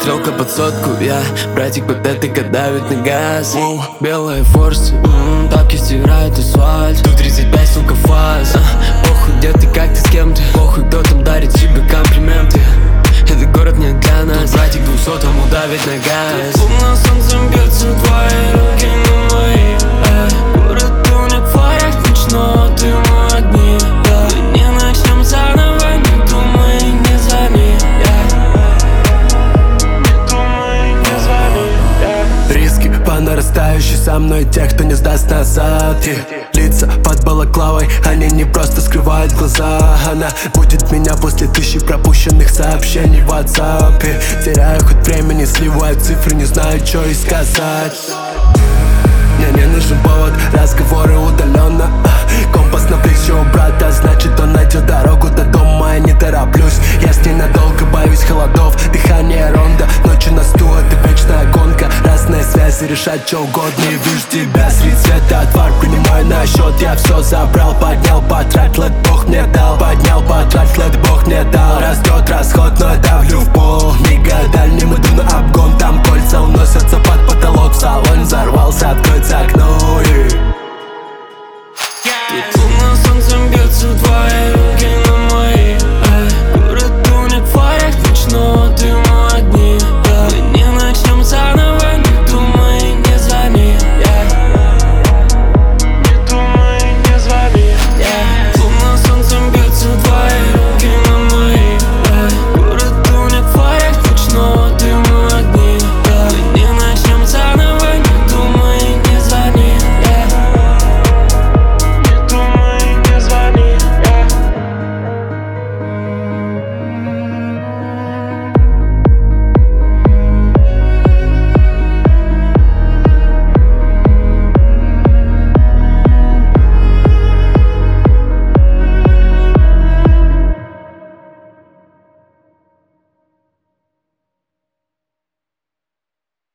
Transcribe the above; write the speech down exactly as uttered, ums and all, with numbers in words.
Стрелка под сотку, я братик под пятый давит на газ. Белые форсы, м-м, тапки стирают асфальт. Тут тридцать пять, сука, фаз. а, Похуй, где ты, как ты, с кем ты. Похуй, кто там дарит тебе комплименты. Этот город не для нас. Тут братик двухсотому давит на газ. Луна солнцем бьется, твои руки на мои. Эй, город тонет в фарах ночного дыма одни. Да, мы не начнем заново, не думай, не звони. Не думай, не звони. Риски по нарастающей, со мной те, кто не сдаст назад. И лица под балаклавой, они не просто скрывают глаза. Она будет меня после тысячи пропущенных сообщений в WhatsApp. И теряю хоть времени, сливаю цифры, не знаю, что и сказать. Мне не нужен повод, разговоры удаленно. Компас на плече у брата, значит он найдет дорогу до дома. Я не тороплюсь, я с ней надолго, боюсь холодов. Дыхание ронда, ночью на стул, это вечная гонка. Разные связи, решать что угодно. И вижу тебя среди света, отвар принимаю на счет. Я все забрал, поднял, потратил, это Бог мне дал. Поднял, потратил, это Бог мне дал. Растет расход, но я давлю в пол.